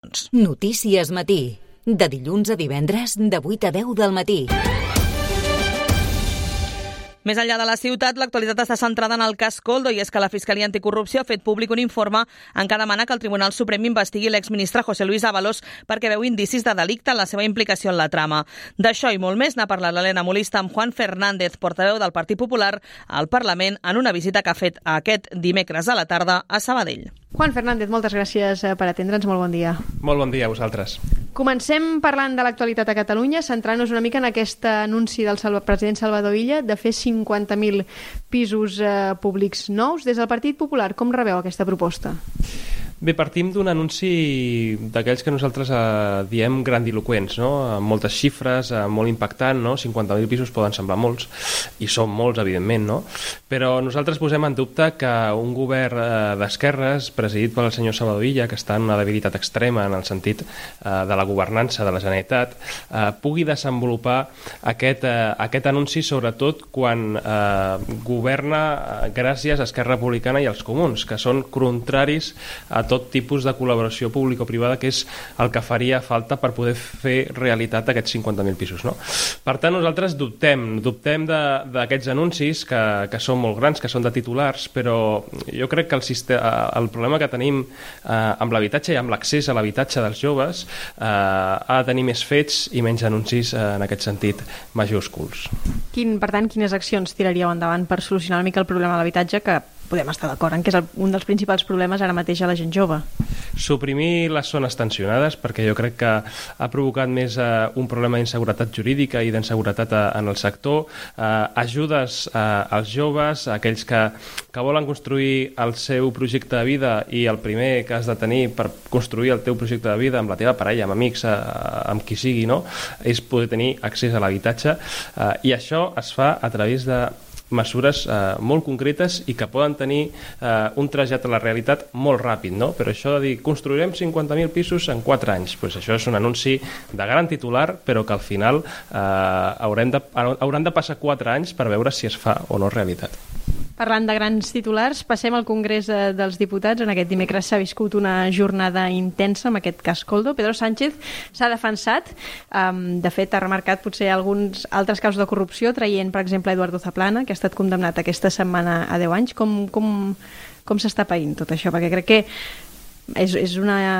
Notícies Matí, de dilluns a divendres, de 8 a 10 del matí. Més enllà de la ciutat, l'actualitat està centrada en el cas Koldo, i és que la Fiscalia Anticorrupció ha fet públic un informe en què demana que el Tribunal Suprem investigui l'exministre José Luis Ábalos perquè veu indicis de delicte en la seva implicació en la trama. D'això i molt més n'ha parlat l'Helena Molista amb Juan Fernández, portaveu del Partit Popular al Parlament, en una visita que ha fet aquest dimecres a la tarda a Sabadell. Juan Fernández, moltes gràcies per atendre'ns. Molt bon dia. Molt bon dia a vosaltres. Comencem parlant de l'actualitat a Catalunya, centrant-nos una mica en aquest anunci del president Salvador Illa de fer 50.000 pisos públics nous. Des del Partit Popular, com rebeu aquesta proposta? Bé, partim d'un anunci d'aquells que nosaltres diem grandiloquents, no? Amb moltes xifres, molt impactant, no? 50.000 pisos poden semblar molts, i són molts, evidentment, no? Però nosaltres posem en dubte que un govern d'esquerres, presidit pel senyor Salvador Illa, que està en una debilitat extrema en el sentit de la governança de la Generalitat, pugui desenvolupar aquest anunci, sobretot quan governa gràcies a Esquerra Republicana i als Comuns, que són contraris a tot tipus de col·laboració público-privada, que és el que faria falta per poder fer realitat aquests 50.000 pisos, no? Per tant, nosaltres dubtem d'aquests anuncis que són molt grans, que són de titulars, però jo crec que el problema que tenim amb l'habitatge i amb l'accés a l'habitatge dels joves ha de tenir més fets i menys anuncis en aquest sentit majúsculs. Per tant, quines accions tiraríeu endavant per solucionar una mica el problema de l'habitatge, que podem estar d'acord en que és un dels principals problemes ara mateix a la gent jove? Suprimir les zones tensionades, perquè jo crec que ha provocat més un problema d'inseguretat jurídica i d'inseguretat en el sector. Ajudes als joves, aquells que volen construir el seu projecte de vida, i el primer que has de tenir per construir el teu projecte de vida amb la teva parella, amb amics, amb qui sigui, no? És poder tenir accés a l'habitatge, i això es fa a través de mesures molt concretes i que poden tenir un trasllat a la realitat molt ràpid, no? Però això de dir, construirem 50.000 pisos en 4 anys, doncs això és un anunci de gran titular, però que al final hauran de passar 4 anys per veure si es fa o no realitat. Parlant de grans titulars, passem al Congrés dels Diputats. En aquest dimecres s'ha viscut una jornada intensa amb aquest cas Koldo. Pedro Sánchez s'ha defensat. De fet, ha remarcat potser alguns altres casos de corrupció, traient, per exemple, Eduardo Zaplana, que ha estat condemnat aquesta setmana a 10 anys. Com s'està paint tot això? Perquè crec que és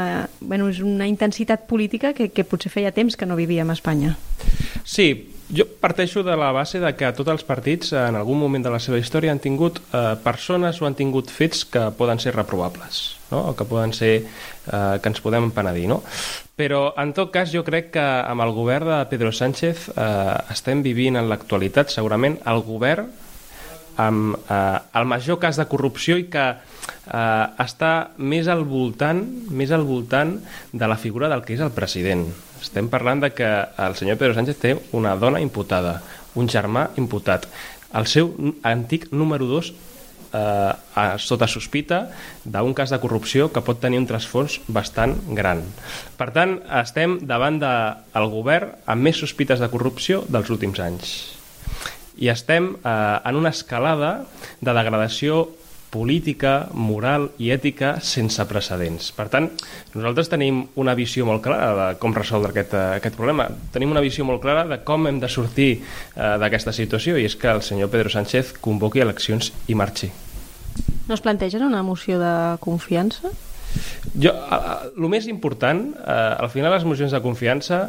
una intensitat política que potser feia temps que no vivíem a Espanya. Sí, jo parteixo de la base de que tots els partits en algun moment de la seva història han tingut persones o han tingut fets que poden ser reprovables, no? O que poden ser que ens podem penedir, no? Però en tot cas jo crec que amb el govern de Pedro Sánchez estem vivint en l'actualitat segurament el govern amb el major cas de corrupció i que està més al voltant de la figura del que és el president. Estem parlant de que el senyor Pedro Sánchez té una dona imputada, un germà imputat, el seu antic número 2 sota sospita d'un cas de corrupció que pot tenir un trasfons bastant gran. Per tant, estem davant del govern amb més sospites de corrupció dels últims anys. I estem en una escalada de degradació política, moral i ètica sense precedents. Per tant, nosaltres tenim una visió molt clara de com resoldre aquest problema. Tenim una visió molt clara de com hem de sortir d'aquesta situació, i és que el senyor Pedro Sánchez convoqui eleccions i marxi. No es plantegen una moció de confiança? El més important, al final les mocions de confiança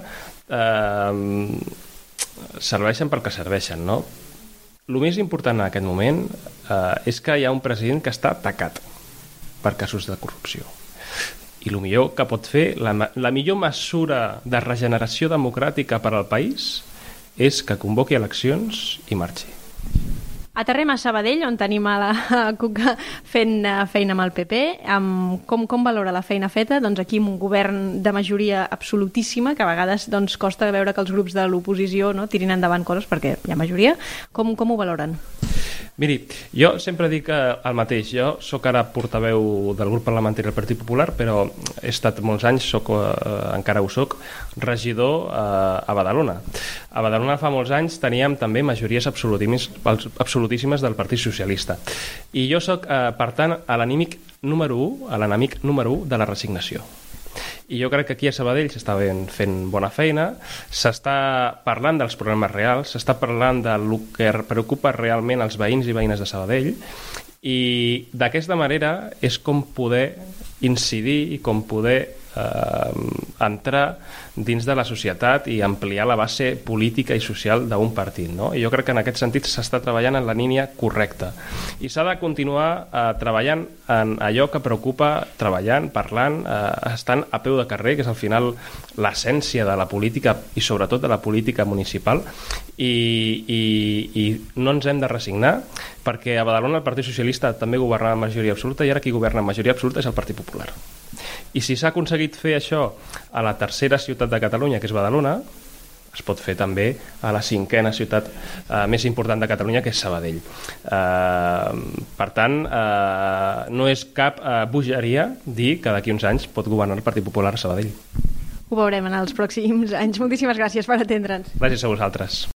serveixen pel que serveixen, no? El més important en aquest moment és que hi ha un president que està atacat per casos de corrupció. I el millor que pot fer, la millor mesura de regeneració democràtica per al país és que convoqui eleccions i marxi. Aterrem a Sabadell, on tenim a la Cuca fent feina amb el PP. Com valora la feina feta? Doncs aquí amb un govern de majoria absolutíssima, que a vegades costa veure que els grups de l'oposició tirin endavant coses perquè hi ha majoria. Com ho valoren? Miri, jo sempre dic el mateix. Jo sóc ara portaveu del grup parlamentari del Partit Popular, però he estat molts anys, encara ho soc, regidor a Badalona. A Badalona fa molts anys teníem també majories absolutíssimes del Partit Socialista. I jo sóc, per tant, l'enemic número 1 de la resignació. I jo crec que aquí a Sabadell s'està fent bona feina, s'està parlant dels problemes reals, s'està parlant del que preocupa realment els veïns i veïnes de Sabadell, i d'aquesta manera és com poder incidir i com poder entrar dins de la societat i ampliar la base política i social d'un partit, no? I jo crec que en aquest sentit s'està treballant en la línia correcta i s'ha de continuar treballant en allò que preocupa, treballant, parlant, estant a peu de carrer, que és al final l'essència de la política i sobretot de la política municipal, i no ens hem de resignar, perquè a Badalona el Partit Socialista també governava amb majoria absoluta i ara qui governa amb majoria absoluta és el Partit Popular. I si s'ha aconseguit fer això a la tercera ciutat de Catalunya, que és Badalona, es pot fer també a la cinquena ciutat més important de Catalunya, que és Sabadell. Per tant, no és cap bogeria dir que d'aquí uns anys pot governar el Partit Popular a Sabadell. Ho veurem en els pròxims anys. Moltíssimes gràcies per atendre'ns. Gràcies a vosaltres.